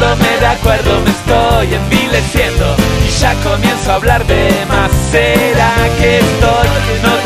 poniéndome de acuerdo, me estoy envileciendo y ya comienzo a hablar de más. ¿Será que estoy? No